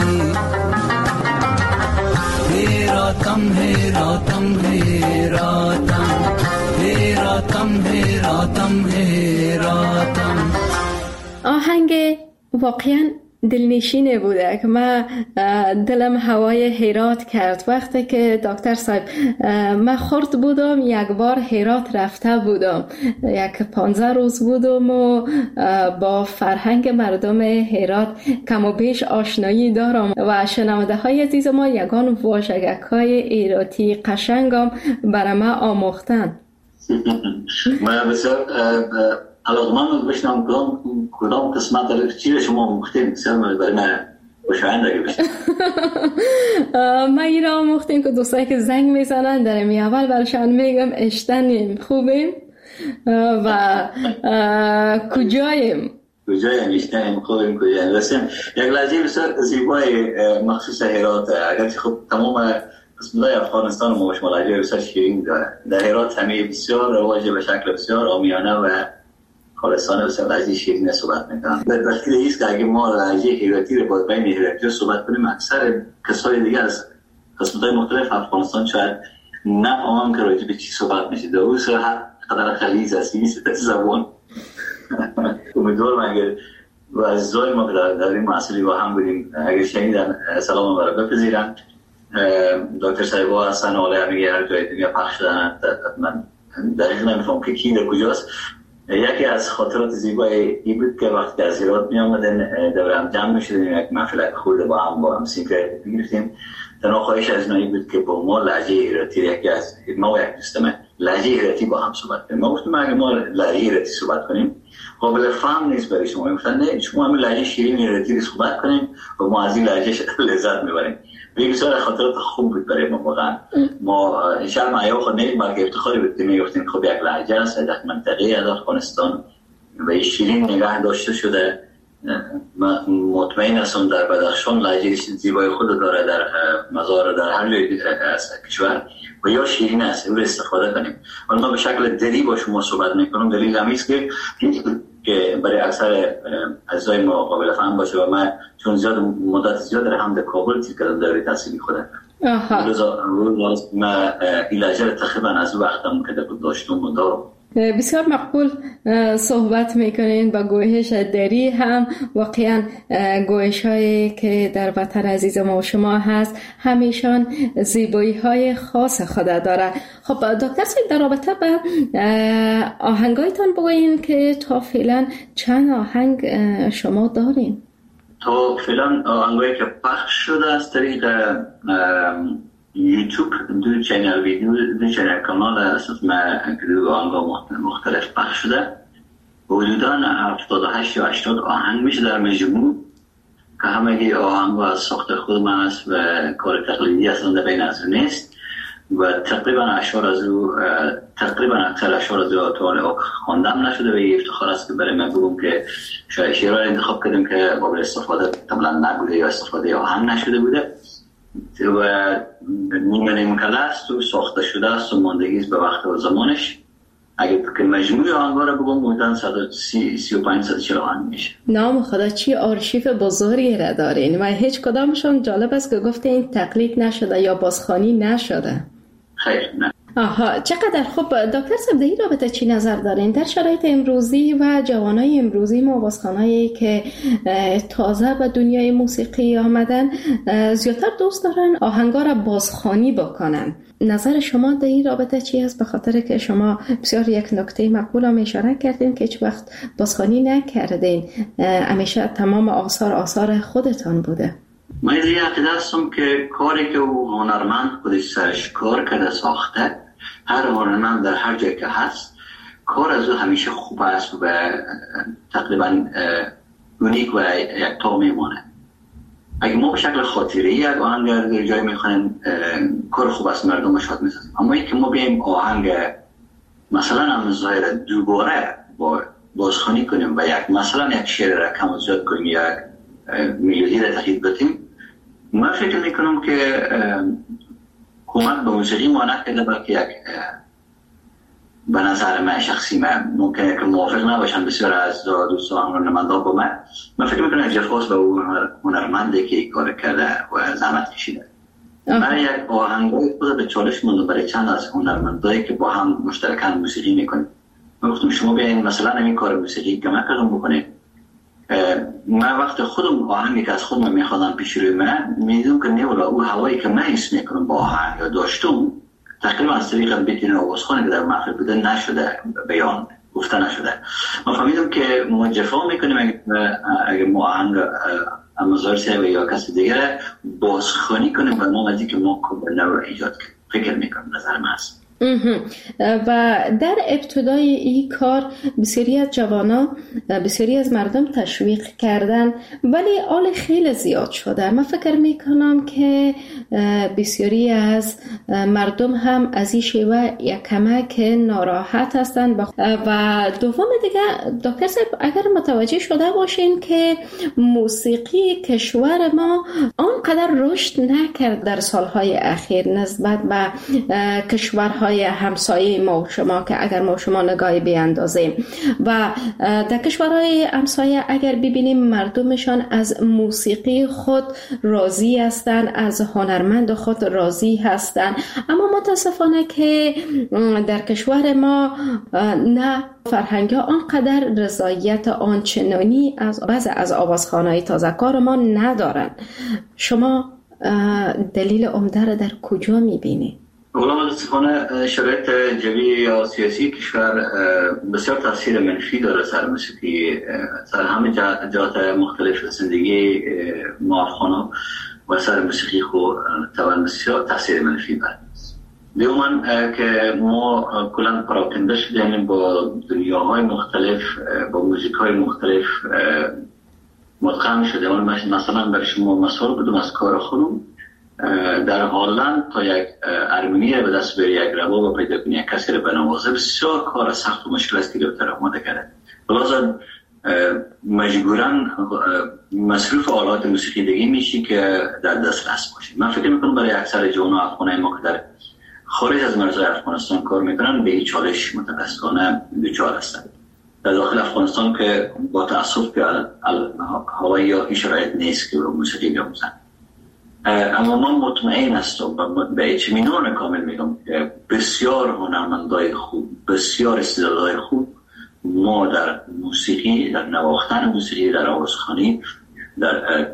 هیراتم هیراتم هیراتم هیراتم هیراتم هیراتم. آهنگ واقعا دلنشینه بوده که من دلم هوای هرات کرد. وقتی که دکتر صاحب من خرد بودم یک بار هرات رفته بودم، یک 15 روز بودم و با فرهنگ مردم هرات کم و بیش آشنایی دارم و شنونده های عزیز ما یگان واژگک های ایراتی قشنگم برای من آموختن. من بسیار علاقمند بشنم کدام قسمت رو چی شما مختیم بسیار برای من خوشایند اگه بشنم. من این را آموختیم که دوستایی که زنگ میزنن در می اول برشان میگم اشتنیم خوبیم و کجاییم اشتنیم خوبیم کجاییم رسیم. یک لحظه بسیار زیبای مخصوص هرات اگرچه خب تمام قسمت‌های افغانستان و ما شما لهجه بسیار شیرین داره. در هرات همه بسیار رواج به شکل بسیار عامیانه و خالصانه بسیار لهجه شیرین صحبت میکنن. در دلیل ایست که اگه ما لهجه هراتی رو با بین هراتی صحبت کنیم اکثر کسای دیگه از قسمت‌های مختلف افغانستان شاید نفهمن که راجع به چی صحبت میشه. در اون هر قدر خلیج است این زبان. امیدوارم اگر و عزیزای ما که در این محصولی با هم بودیم اگر شنیدن سلام ما رو بپذیرن. دکتر صاحب هستن حالا همه هر جای دنیا پخش شدن. من دقیق نمیفهم که کی در کجاست. یکی از خاطرات زیبای این بود که وقتی از هرات می آمدن دور هم جمع می شدیم یک محفل خورده با هم سینکرت میگرفتیم. تنها خواهش از اینایی بود که با ما لهجه هراتی یکی از ما و یک دوستم لهجه هراتی با هم صحبت کنیم. ما گفتم اگه ما لهجه هراتی صحبت کنیم قابل فهم نیست برای شما. گفتن نه شما همین لهجه شیرین هراتی صحبت کنیم و ما از این لهجه لذت میبریم. بسیار خاطرات خوب بود برای ما واقعا. ما ان شاء الله ما خود نه بلکه افتخاری بود که میگفتیم خب یک لهجه است در منطقه از افغانستان و شیرین نگاه داشته شده. مطمئن هستم در بدخشان لهجه زیبای خود داره، در مزار در هر جای از کشور و یا شیرین است او استفاده کنیم. ولی ما به شکل دلی با شما صحبت میکنم. دلیل همین است که که برای اکثر عزیزای ما قابل فهم باشه و من چون مدت زیاد در هم در کابل تیر کردم در تحصیلی خودم. روز ما ایلاجه تقریبا از وقتم که داشتم و دارم. بسیار مقبول صحبت میکنین با گویش دری هم واقعا گویش هایی که در وطن عزیز ما و شما هست همیشان زیبایی های خاص خود داره. خب دکتر صاحب در رابطه با آهنگایتان بگوین که تا فعلا چند آهنگ شما دارین؟ تا فعلا آهنگایی که پخش شده از طریق یوتیوب دو چینل کانال اساس ما دو آهنگ مختلف پخش شده. حدوداً 78 یا 80 آهنگ میشه در مجموع که همگی آهنگ از ساخت خود من است و کار تقلیدی اصلا در بین از نیست و تقریبا اکثر اشعار از او خواندم نشده و یه افتخار است که برای من بگم که شعرها انتخاب کردیم که قابل استفاده کاملا نبوده یا استفاده آهنگ نشده بوده و نیمه مکلف است و ساخته شده است و ماندگی است به وقت و زمانش. اگر که مجموع آهنگا رو بگم بودن 135-140 آهنگ میشه. نام خدا چی آرشیف بزرگی را دارین و هیچ کدامشون جالب است که گفته این تقلید نشده یا بازخوانی نشده. خیر نه. آها چقدر خوب. دکتر صاحب در این رابطه چی نظر دارین؟ در شرایط امروزی و جوانای امروزی ما بازخوانایی که تازه به دنیای موسیقی آمدن زیادتر دوست دارن آهنگا را بازخوانی بکنن. نظر شما در این رابطه چی است؟ به خاطر که شما بسیار یک نکته مقبول هم اشاره کردین که هیچ وقت بازخوانی نکردین، همیشه تمام آثار خودتان بوده. من از این عقیده هستم که کاری که او هنرمند خودش سرش کار کرده ساخته، هر هنرمند در هر جای که هست کار از او همیشه خوب است و تقریبا اونیک و یکتا میمونه. اگه ما به شکل خاطره یک آهنگ در جای میخوانیم کار خوب است مردم شاد میسازیم، اما اینکه ما بیاییم آهنگ مثلا هم ظاهر دوباره بازخوانی کنیم و مثلا یک شعر را کم و زیاد کنیم یک میلودی را تغییر بدیم، من فکر میکنم که کمک به موسیقی ما نکرده، بلکه یک به نظر من شخصی من ممکنه که موافق نباشن بسیار از دوستان هنرمندان با من فکر میکنم جفاست به اون هنرمنده که کار کرده و زحمت کشیده. من یک آهنگای خود به چالش موندم برای چند از هنرمندایی که با هم مشترکاً موسیقی میکنیم. من گفتم شما بیاین مثلا این کار موسیقی کمک کنم بکنید. من وقت خودم آهنگی که از خودم میخوادم پیش روی من میدونم که نه ولی او هوایی که من حس میکنم با آهنگ یا داشتم تقریبا از طریق بدون آوازخوانی که در محفل بوده نشده، بیان گفته نشده. ما فهمیدم که ما جفا میکنیم اگر ما آهنگ امازار سیوه یا کسی دیگر بازخوانی کنیم و ما مزید که ما کبرنه رو ایجاد کنیم. فکر میکنم نظر من هست. و در ابتدای این کار بسیاری از جوانا بسیاری از مردم تشویق کردن ولی آل خیلی زیاد شده. من فکر میکنم که بسیاری از مردم هم از این شیوه یک کمک ناراحت هستند و دوم دیگه دکتر صاحب اگر متوجه شده باشین که موسیقی کشور ما آنقدر رشد نکرد در سالهای اخیر نسبت به کشورهای همسایه ما و شما که اگر ما و شما نگاهی بیاندازیم و در کشورهای همسایه اگر ببینیم مردمشان از موسیقی خود راضی هستند، از هنرمند خود راضی هستند، اما متاسفانه که در کشور ما نه فرهنگ ها آنقدر رضایت آنچنانی از بعض از آوازخوان‌های تازه‌کار ما ندارن. شما دلیل عمده را در کجا می‌بینید؟ اولا متاسفانه شرایط جوی یا سیاسی کشور بسیار تاثیر منفی داره سر موسیقی، سر همه جهات مختلف زندگی ما افغانا و سر موسیقی خود بسیار تاثیر منفی داره. دوما که ما کلا پراکنده شدیم با دنیاهای مختلف، با موزیک‌های مختلف مدغم شده. مثلا برای شما مثال بدم از کار خودم، در هلند تا یک ارمنی به دست بری یک رباب پیدا کنی یک کسی رو بنوازه بسیار کار سخت و مشکل است که در آماده کرده. لازم مجبورا مصروف آلات موسیقی دیگه میشی که در دسترس باشی. من فکر میکنم برای اکثر جوان افغانای ما که در خارج از مرزهای افغانستان کار میکنن به این چالش متاسفانه دچار هستند. در داخل افغانستان که با تأسف که هوایی یا هیچ شرایط نیست که موسیقی بیاموزن. اما من مطمئن هستم و به اطمینان کامل میگم که بسیار هنرمندای خوب، بسیار استعدادهای خوب ما در موسیقی، در نواختن موسیقی، در آوازخوانی، در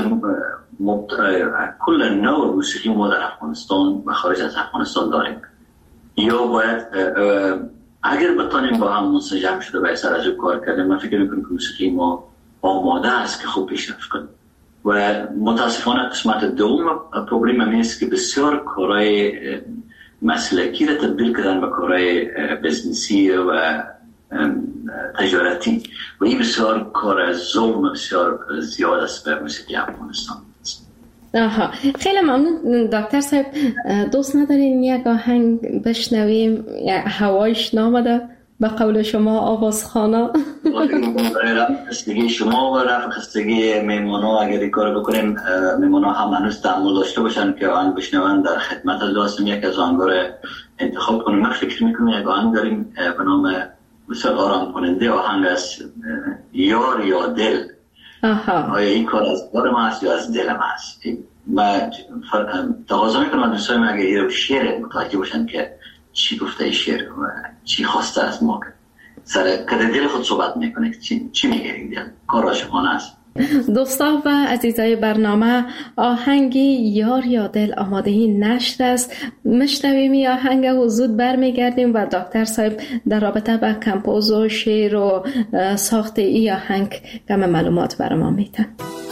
کل نوع موسیقی ما در افغانستان و خارج از افغانستان داریم. یا باید اگر بتانیم با هم منسجم شده و سر از او کار کردیم، من فکر میکنم که موسیقی ما آماده است که خوب پیشرفت کنیم. و متاسفانه قسمت دوم پروبلم هم است که بسیار کارهای مسلکی را تبدیل کردن به کارهای بزنسی و تجارتی و این بسیار کار ظلم بسیار زیاد است به موسیقی افغانستان. خیلی ممنون دکتر صاحب. دوست ندارین یک آهنگ بشنویم؟ هوایش نامده به قول شما آوازخوانا. خستگی شما و رفع خستگی میمونا اگر این کار بکنیم، میمونا هم هنوز تحمل داشته باشن که آهنگ بشنون. در خدمت لازم یک از آهنگا انتخاب کنیم. من فکر میکنم یک آهنگ داریم به نام بسیار آرام کننده. آهنگ از یار یا دل. آیا این کار از دل ما هست یا از دل ما هست؟ من تقاضا میکنم دوستای من اگر این شعر متوجه باشن که چی گفته این شعر و چی خواسته از ما، سر کده دل خود صحبت میکنه، چی میگه این دل؟ کار عاشقانه است. دوستان و عزیزای برنامه، آهنگی یار یا دل آماده نشر است. مشنویم این آهنگ و زود برمیگردیم و دکتر صاحب در رابطه با کمپوز و شعر و ساخت این آهنگ کم معلومات برای ما میتن.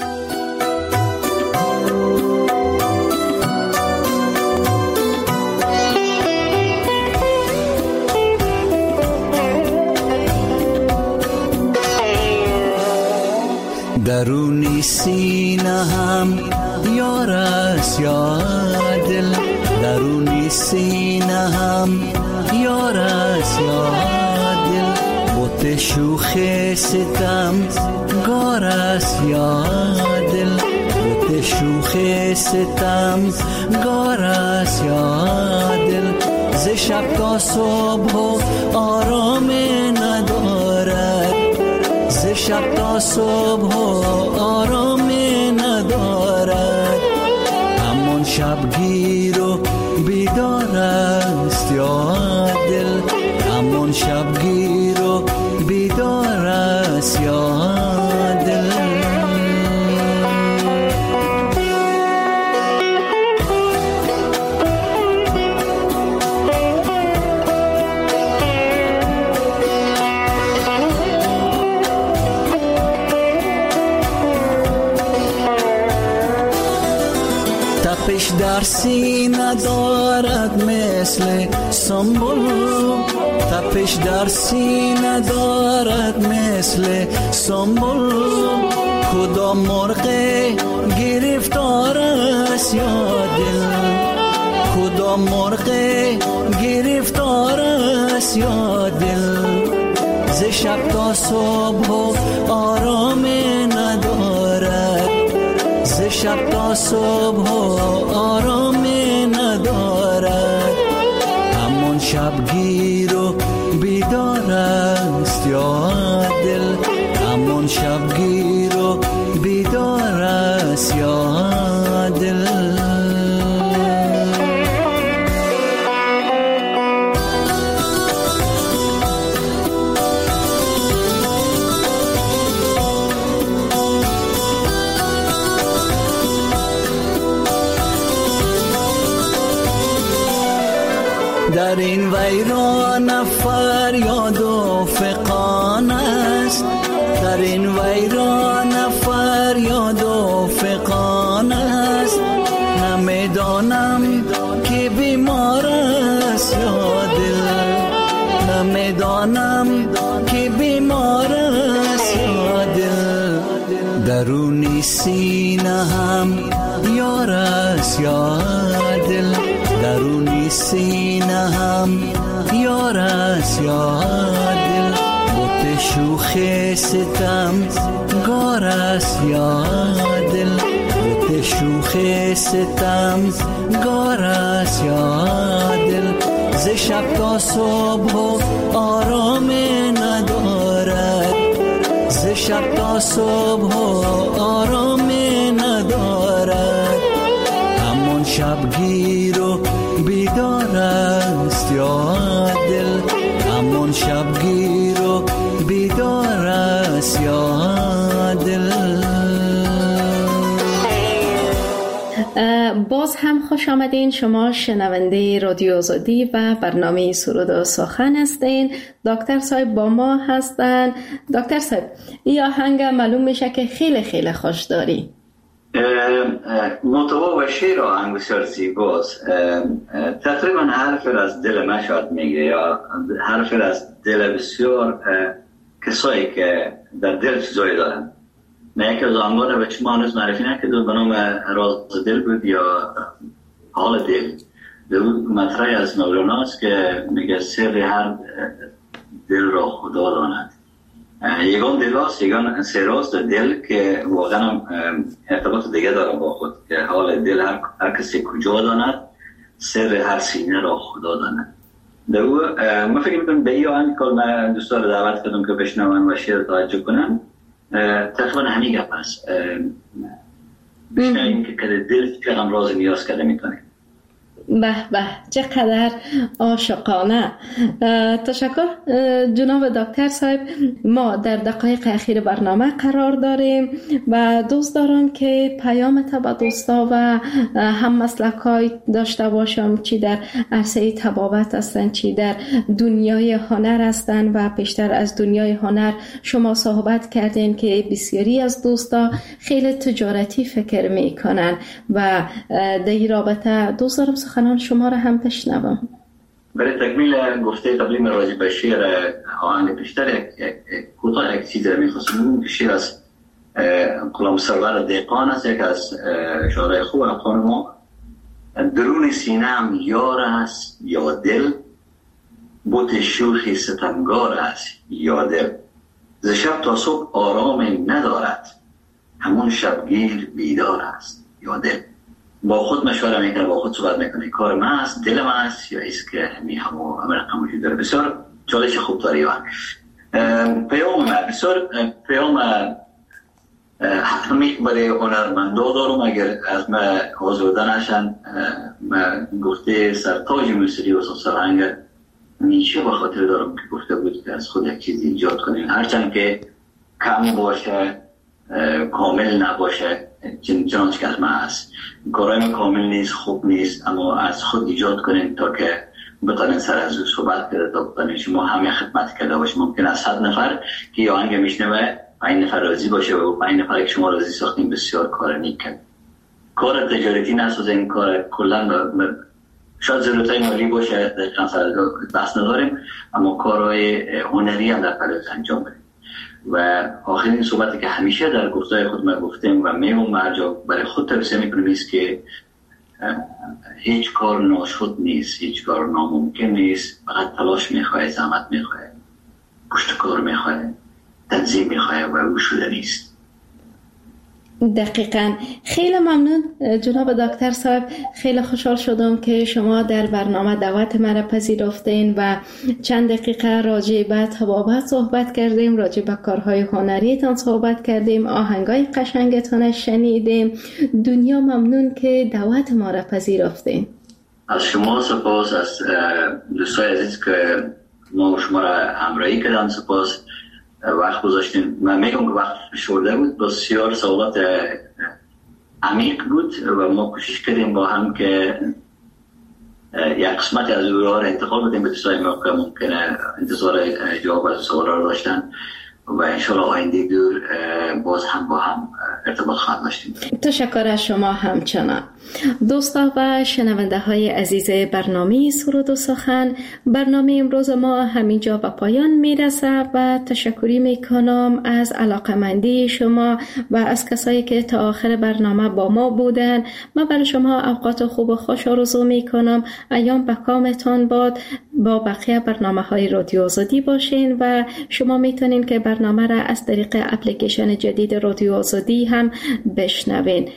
درونی سینه هم یار است یا دل، درونی سینه هم یار است یا دل، بوت شوخ ستم گار است یا دل، بوت شوخ ستم گار است یا دل، ز شب تا صبح آرام ندارد، ز شب تا صبح آرام ندارد، همان شبگیر و بیدار است یا دل، همان شبگیر و بیدار است یا دل. تپش در سینه دارد مثل سنبل، تپش در سینه دارد مثل سنبل، کدام مرغ گرفتار است یا دل، کدام مرغ گرفتار است یا دل، ز شب تا صبح آرام ندارد، ز شب تا صبح آرام ندارد، همان شبگیر و بیدار است یا دل، همان شبگیر و بیدار است یا دل. در این ویران فریاد و فغان است، در این ویران فریاد و فغان است، نمیدانم که بیمار است یا دل، نمیدانم که بیمار است یا دل، درونی سینه هم یار است یا دل، درونی سینه هم یار است یا دل، بوت شوخ ستم گار است یا دل، بوت شوخ ستم گار است یا دل، ز شب تا صبح آرام ندارد، شب تا صبح آرام ندارد، همون شبگیر و بیدار است یا دل، همون شبگیر و بیدار است یا دل. باز هم خوش آمدین. شما شنونده رادیو آزادی و برنامه سرود و سخن هستین. دکتر صاحب با ما هستن. دکتر صاحب این آهنگ معلوم میشه که خیلی خیلی خوش داری. محتوا و شعر آهنگ بسیار زیباست. تقریبا حرف از دل من شاید میگه، یا حرف از دل بسیار کسایی که در دل چیزایی دارن. من یکی از آهنگان به شما هنوز معرفی نکرده به نام راز دل بود یا حال دل. در مطرحی از مولاناست که میگه سر هر دل را خدا داند. یگان دل هاست، یگان سر هاست دل که واقعا ارتباط دیگه داره با خود، که حال دل هر کسی کجا داند، سر هر سینه را خدا داند. در او من فکر میکنم به این آهنگ که من دوستان رو دعوت کردم که بشنون و شعر توجه کنم، تقریبا همین گپ است. بیشتر این که دل چقدر راز نیاز کرده میتونه. به به چقدر عاشقانه. تشکر جناب دکتر صاحب. ما در دقایق اخیر برنامه قرار داریم و دوست دارم که پیام تا به دوستا و هم مسلکای داشته باشم، چی در عرصه طبابت هستن، چی در دنیای هنر هستن. و پیشتر از دنیای هنر شما صحبت کردین که بسیاری از دوستا خیلی تجارتی فکر میکنن و در این رابطه دوست دارم سخنان شما را هم بشنوم. برای تکمیل گفته قبلی من راجع به شعر آهنگ پیشتر کوتاه یک چیز می‌خواستم بگم که شعر از غلام سرور دهقان است، یک از شاعرای خوب افغان ما. درون سینه‌ام یار است یا دل، بت شوخی ستمگار است یا دل، ز شب تا صبح آرام ندارد، همون شبگیر بیدار است یا دل. با خود مشوره میکنه، با خود صحبت میکنه، کار من است، دل من است یا ایست که همه رقم وجود داره. بسیار چالش خوب داری. پیام من بسیار پیام حتمی برای هنرمندا دارم. اگر از من آزرده نشن، من گفته سرتاج موسیقی و سرهنگ نیچه به خاطر دارم که گفته بود که از خود یک چیز ایجاد کنیم، هرچند که کم باشه، کامل نباشه، چنانچه که از من هست. کارهای کامل نیست، خوب نیست، اما از خود ایجاد کنین تا که بتانین سر از او صحبت کرده، تا بتانین شما همه خدمت کرده باشه. ممکن است 100 نفر که یه آهنگ میشنوه 5 نفر راضی باشه و 5 نفر که شما راضی ساختین بسیار کار نیک کرد. کار تجارتی نسازین، کار کلا شاید ضرورتای مالی باشه، دقیقا سر بحث نداریم، اما کارهای هنری هم در پرده انجام بدیم. و آخرین صحبتی که همیشه در گفتای خود من گفتیم و میمون مرجع برای خود توصیه میکنم است که هیچ کار ناشد نیست، هیچ کار ناممکن نیست، فقط تلاش میخواه، زحمت میخواه، پشت کار میخواه، تنظیم میخواه و او شده نیست. دقیقاً. خیلی ممنون جناب دکتر صاحب. خیلی خوشحال شدم که شما در برنامه دعوت مرا پذیرفتین و چند دقیقه راجع به طبابت صحبت کردیم، راجع به کارهای هنریتان صحبت کردیم، آهنگای قشنگتان شنیدیم. دنیا ممنون که دعوت ما را پذیرفتین. از شما سپاس، از دوستای عزیز که ما و شما را همراهی کردن سپاس. وقت گذاشتیم. من میگم که وقت شورده بود، بسیار سوالات عمیق بود و ما کوشش کردیم با هم که یک قسمت از او را انتقال بدیم به دوستای ما که ممکنه انتظار جواب از سوالا را داشتن و انشاءالله آینده دور باز هم با هم ارتباط خواهد داشتیم. تشکر از شما همچنان. دوستا و شنونده های عزیز برنامه سرود و سخن، برنامه امروز ما همینجا به پایان میرسه و تشکری میکنم از علاقمندی شما و از کسایی که تا آخر برنامه با ما بودن. من برای شما اوقات خوب و خوش آرزو میکنم. ایام به کامتان باد. با بقیه برنامه های رادیو آزادی باشین و شما میتونین که برنامه را از طریق اپلیکیشن جدید رادیو آزادی هم بشنوین.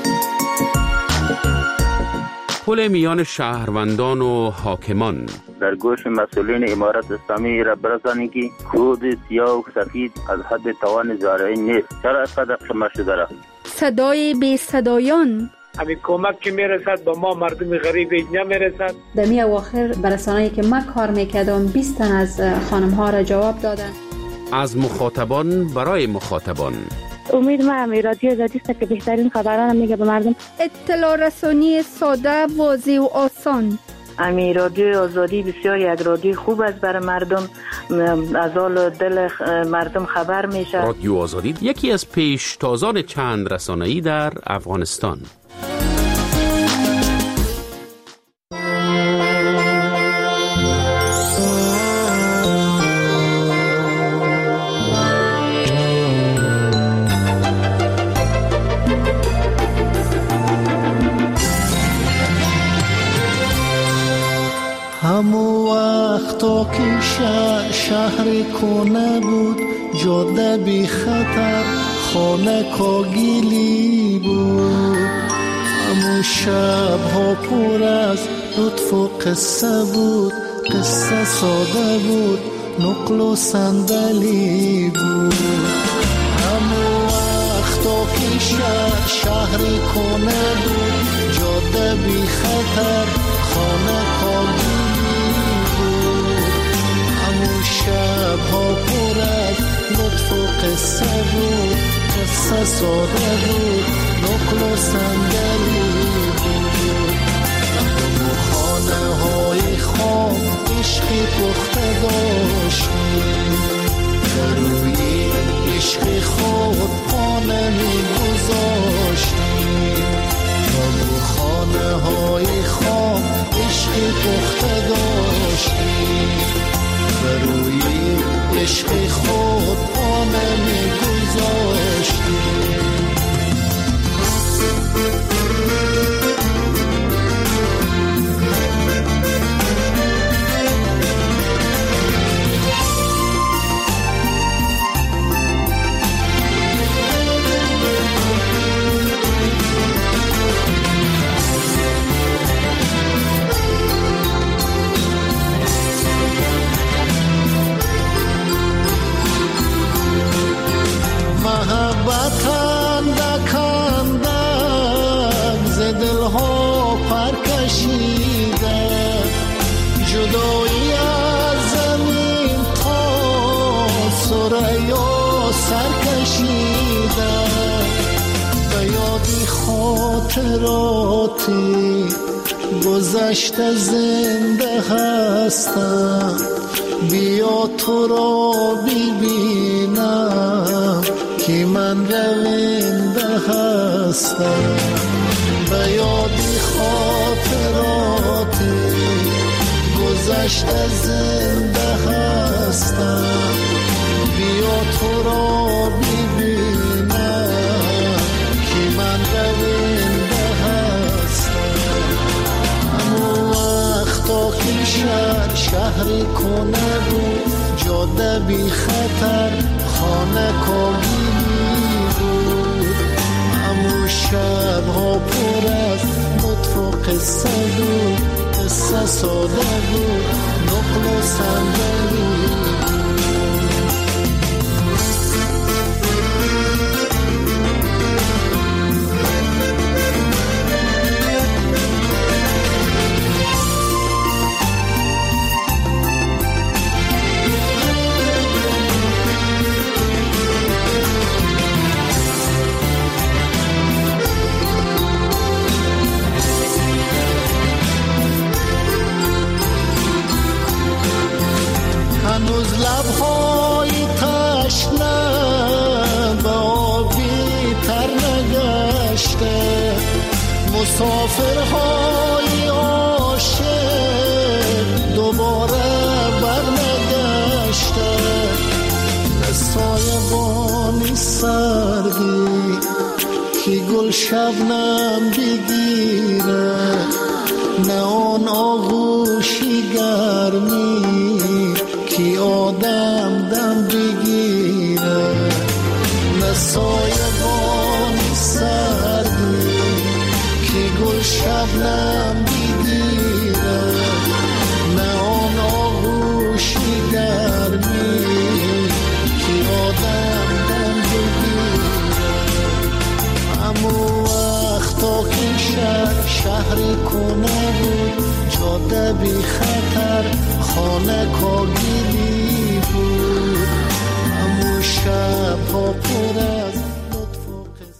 پل میان شهروندان و حاکمان در گوش مسئولین امارت اسلامی را برسانید که کود سیاه و سفید از حد توان زارعی نیست. چرا از قدر شما شده را؟ صدای بی صدایان همین کمک که میرسد به ما مردم غریب اینجا میرسد. در می اواخر برسانه‌ای که ما کار میکردم 20 تن از خانم ها را جواب دادن. از مخاطبان برای مخاطبان. امید ما هم رادیو آزادی است که بهترین خبران میگه به مردم. اطلاع رسانی ساده، واضح و آسان. امی رادیو آزادی بسیار یک رادیو خوب است برای مردم، از حال دل مردم خبر میشه. رادیو آزادی یکی از پیشتازان چند رسانه‌ای در افغانستان. همو وقتا که شهر کنه بود، جاده بی خطر، خانه کاگیلی بود. همو شب ها پر از لطف و قصه بود، قصه ساده بود، نقل و صندلی بود. همو وقتا که شهر کنه بود، جاده بی خطر، خانه کاگیلی بود. همو شب ها پر از لطف و قصه بود، قصه ساده بود، نقل و صندلی بود. همو خانه های خام عشقی پخته داشتیم، روی عشق خود خانه می گذاشتیم. همو خانه های خام عشقی پخته داشتیم، روی عشق خود خانه می گذاشتیم. محبتم دکندم ز دلها پر کشیده، جدایی از زمین تا ثریا سر کشیده. به یادی خاطراتی گذشته زنده هستم، بیا تو را ببینم که من رونده هستم. به یادی خاطراتی گذشته زنده هستم، بیا تو را ببینم که من رونده هستم. همو وقتا که شهر کنه بود، جاده بی خطر، خانه کاگیلی بود. همو شب ها پر از لطف و قصه بود، قصه ساده بود، نقل و صندلی هنوز لبهای تشنه به آبی تر نگشته، مسافرهای عاشق دوباره برنگشته. به سایبانی سردی که گل شبنم بگیره، نه آن آغوشی گرمی که آدم دم بگیره. نه سایبانی سردی که گل شبنم بگیره، نه آن شهری کنه بود، جاده بی خطر، خانه کاگیلی بود. همون شب ها پره